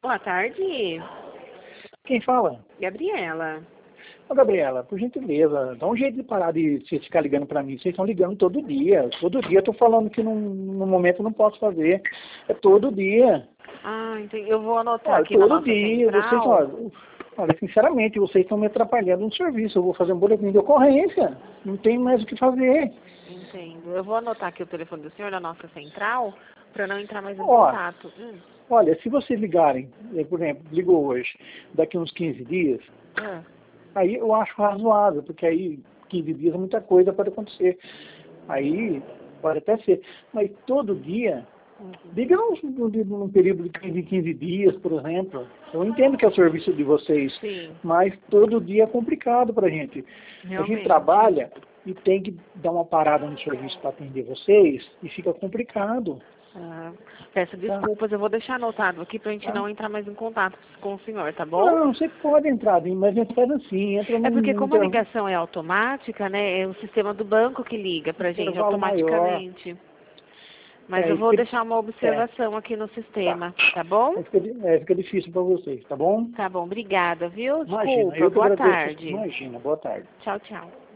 Boa tarde, Quem fala? Gabriela. Ô, Gabriela, por gentileza, dá um jeito de parar de vocês ficar ligando pra mim. Vocês estão ligando todo dia. Todo dia eu tô falando que no momento eu não posso fazer. É todo dia. Ah, entendi. Eu vou anotar Olha, aqui na todo nossa dia. Vocês, central. olha, sinceramente, vocês estão me atrapalhando no serviço. Eu vou fazer um boletim de ocorrência. Não tem mais o que fazer. Entendo. Eu vou anotar aqui o telefone do senhor na nossa central para não entrar mais em Ó, contato. olha, se vocês ligarem, por exemplo, ligou hoje, daqui uns 15 dias, Ah, aí eu acho razoável, porque aí 15 dias muita coisa pode acontecer. Aí pode até ser. Mas todo dia, diga num período de 15 dias, por exemplo. Eu entendo que é o serviço de vocês, sim, mas todo dia é complicado para a gente. A gente realmente. trabalha e tem que dar uma parada no serviço para atender vocês e fica complicado. Ah, peço Tá? desculpas, eu vou deixar anotado aqui para a gente Tá? não entrar mais em contato com o senhor, tá bom? Não, você pode entrar, mas a gente faz assim, entra É porque num como a ligação é automática, né, é o sistema do banco que liga pra gente intervalo maior. automaticamente. Mas eu Isso vou que, deixar uma observação aqui no tá. sistema, tá bom? Aí fica difícil para vocês, tá bom? Tá bom, obrigada, viu? Imagina, Desculpa, eu que boa agradeço. tarde. Imagina, boa tarde. Tchau, tchau.